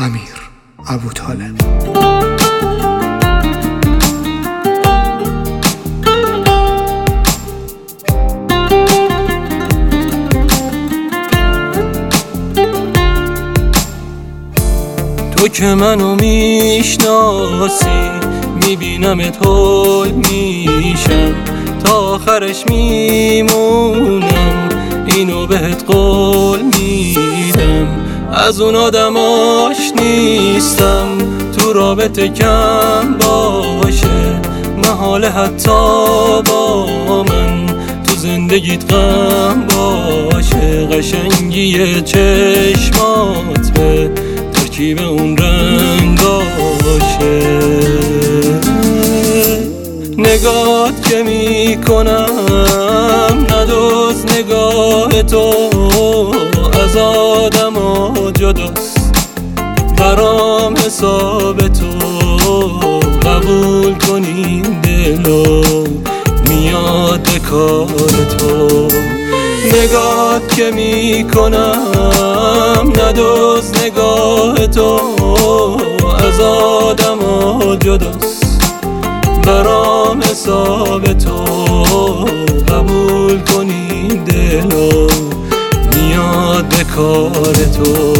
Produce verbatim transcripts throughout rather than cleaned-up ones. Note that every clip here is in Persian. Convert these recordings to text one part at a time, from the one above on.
امیر ابوطالب. تو که منو میشناسی، میبینمت هول میشم، تا آخرش میمونم، اینو بهت قول میدم. از اون آدماش نیستم تو رابطه کم باشه، محاله حتی با من تو زندگیت غم باشه. قشنگی چشمات به ترکیب اون رنگاشه، نگات که میکنم ندوز نگاه تو از آدم ها جداست، برام حساب تو قبول کنیم دلو میاد کار تو. نگات که میکنم ندوز نگاه تو از آدم ها جداست، برام حساب تو قبول کنیم دلو میاد به کار تو.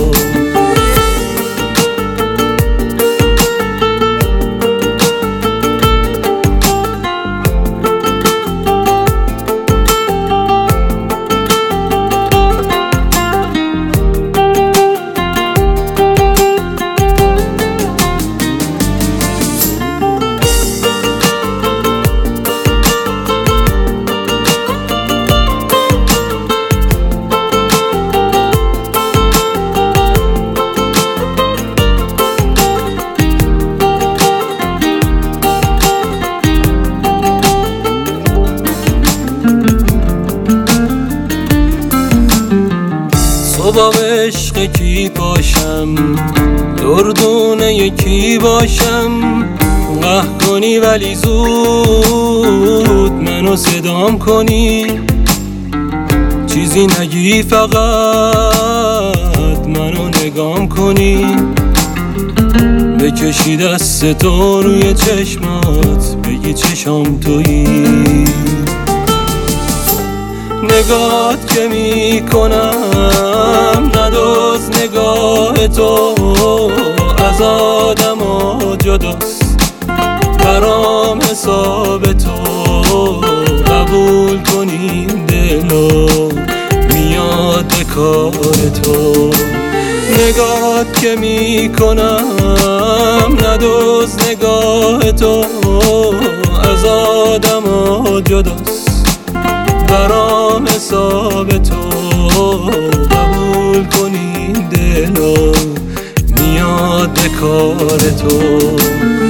با عشق کی باشم، دردونه یکی باشم، قهر کنی ولی زود منو صدام کنی، چیزی نگی فقط منو نگام کنی، بکشی دست تو روی چشمات بگی چشام تویی. نگات که میکنم ندوز نگاه تو از آدم ها جداست، برام حساب تو قبول کنیم دلو میاد به کار تو. نگات که میکنم ندوز نگاه تو از آدم ها جداست، برام حساب تو قبول کنیم دلو میاد به کار تو.